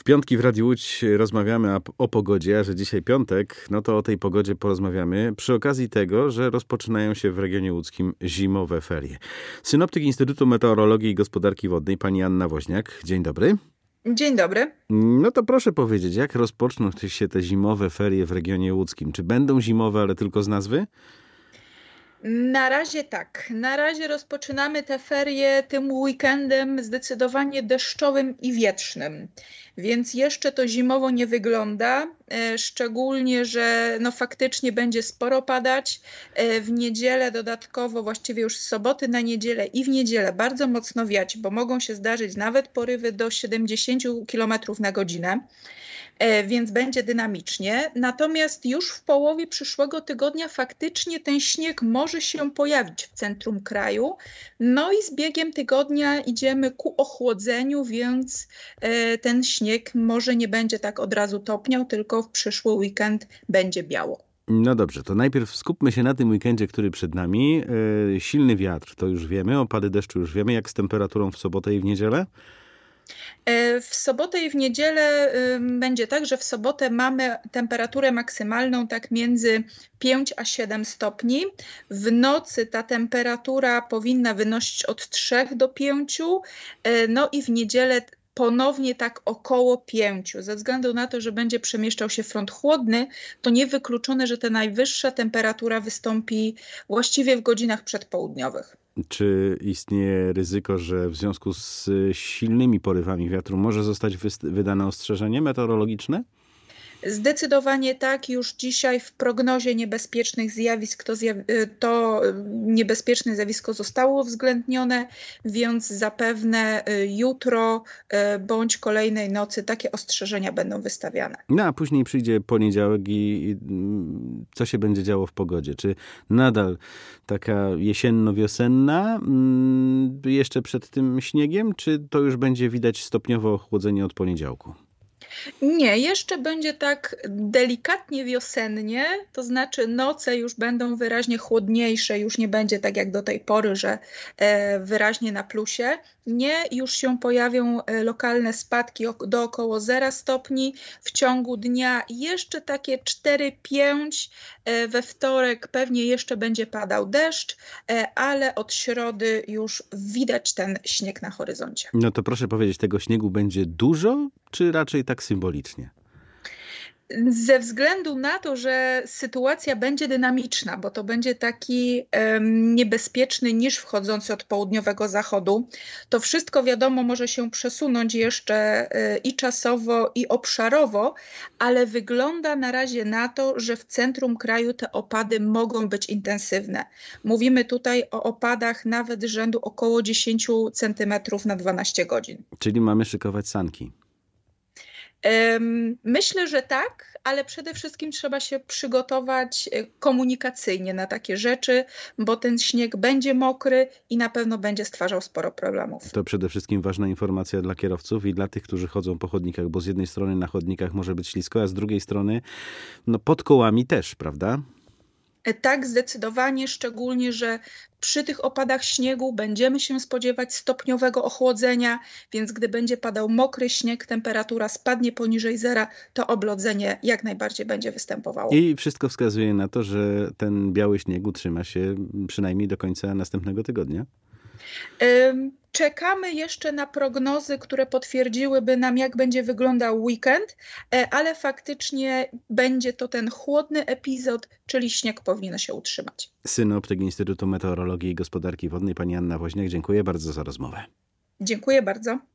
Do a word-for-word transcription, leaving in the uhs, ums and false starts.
W piątki w Radiu Łódź rozmawiamy o pogodzie, a że dzisiaj piątek, no to o tej pogodzie porozmawiamy przy okazji tego, że rozpoczynają się w regionie łódzkim zimowe ferie. Synoptyk Instytutu Meteorologii i Gospodarki Wodnej, pani Anna Woźniak. Dzień dobry. Dzień dobry. No to proszę powiedzieć, jak rozpoczną się te zimowe ferie w regionie łódzkim? Czy będą zimowe, ale tylko z nazwy? Na razie tak. Na razie rozpoczynamy te ferie tym weekendem zdecydowanie deszczowym i wietrznym. Więc jeszcze to zimowo nie wygląda, szczególnie, że no faktycznie będzie sporo padać. W niedzielę dodatkowo, właściwie już z soboty na niedzielę i w niedzielę bardzo mocno wiać, bo mogą się zdarzyć nawet porywy do siedemdziesiąt kilometrów na godzinę. Więc będzie dynamicznie. Natomiast już w połowie przyszłego tygodnia faktycznie ten śnieg może się pojawić w centrum kraju. No i z biegiem tygodnia idziemy ku ochłodzeniu, więc ten śnieg może nie będzie tak od razu topniał, tylko w przyszły weekend będzie biało. No dobrze, to najpierw skupmy się na tym weekendzie, który przed nami. Silny wiatr, to już wiemy, opady deszczu już wiemy. Jak z temperaturą w sobotę i w niedzielę? W sobotę i w niedzielę będzie tak, że w sobotę mamy temperaturę maksymalną tak między pięć a siedem stopni. W nocy ta temperatura powinna wynosić od trzech do pięciu. No i w niedzielę ponownie tak około pięciu. Ze względu na to, że będzie przemieszczał się front chłodny, to niewykluczone, że ta najwyższa temperatura wystąpi właściwie w godzinach przedpołudniowych. Czy istnieje ryzyko, że w związku z silnymi porywami wiatru może zostać wydane ostrzeżenie meteorologiczne? Zdecydowanie tak. Już dzisiaj w prognozie niebezpiecznych zjawisk to, zjaw- to niebezpieczne zjawisko zostało uwzględnione, więc zapewne jutro bądź kolejnej nocy takie ostrzeżenia będą wystawiane. No a później przyjdzie poniedziałek i, i co się będzie działo w pogodzie? Czy nadal taka jesienno-wiosenna jeszcze przed tym śniegiem, czy to już będzie widać stopniowo ochłodzenie od poniedziałku? Nie, jeszcze będzie tak delikatnie wiosennie, to znaczy noce już będą wyraźnie chłodniejsze, już nie będzie tak jak do tej pory, że wyraźnie na plusie. Nie, już się pojawią lokalne spadki do około zera stopni w ciągu dnia. Jeszcze takie cztery pięć, we wtorek pewnie jeszcze będzie padał deszcz, ale od środy już widać ten śnieg na horyzoncie. No to proszę powiedzieć, tego śniegu będzie dużo, czy raczej tak symbolicznie? Ze względu na to, że sytuacja będzie dynamiczna, bo to będzie taki um, niebezpieczny niż wchodzący od południowego zachodu, to wszystko wiadomo może się przesunąć jeszcze y, i czasowo, i obszarowo, ale wygląda na razie na to, że w centrum kraju te opady mogą być intensywne. Mówimy tutaj o opadach nawet rzędu około dziesięć centymetrów na dwanaście godzin. Czyli mamy szykować sanki. Myślę, że tak, ale przede wszystkim trzeba się przygotować komunikacyjnie na takie rzeczy, bo ten śnieg będzie mokry i na pewno będzie stwarzał sporo problemów. To przede wszystkim ważna informacja dla kierowców i dla tych, którzy chodzą po chodnikach, bo z jednej strony na chodnikach może być ślisko, a z drugiej strony no pod kołami też, prawda? Tak, zdecydowanie, szczególnie, że przy tych opadach śniegu będziemy się spodziewać stopniowego ochłodzenia, więc gdy będzie padał mokry śnieg, temperatura spadnie poniżej zera, to oblodzenie jak najbardziej będzie występowało. I wszystko wskazuje na to, że ten biały śnieg utrzyma się przynajmniej do końca następnego tygodnia. Czekamy jeszcze na prognozy, które potwierdziłyby nam, jak będzie wyglądał weekend, ale faktycznie będzie to ten chłodny epizod, czyli śnieg powinien się utrzymać. Synoptyk Instytutu Meteorologii i Gospodarki Wodnej, pani Anna Woźniak, dziękuję bardzo za rozmowę. Dziękuję bardzo.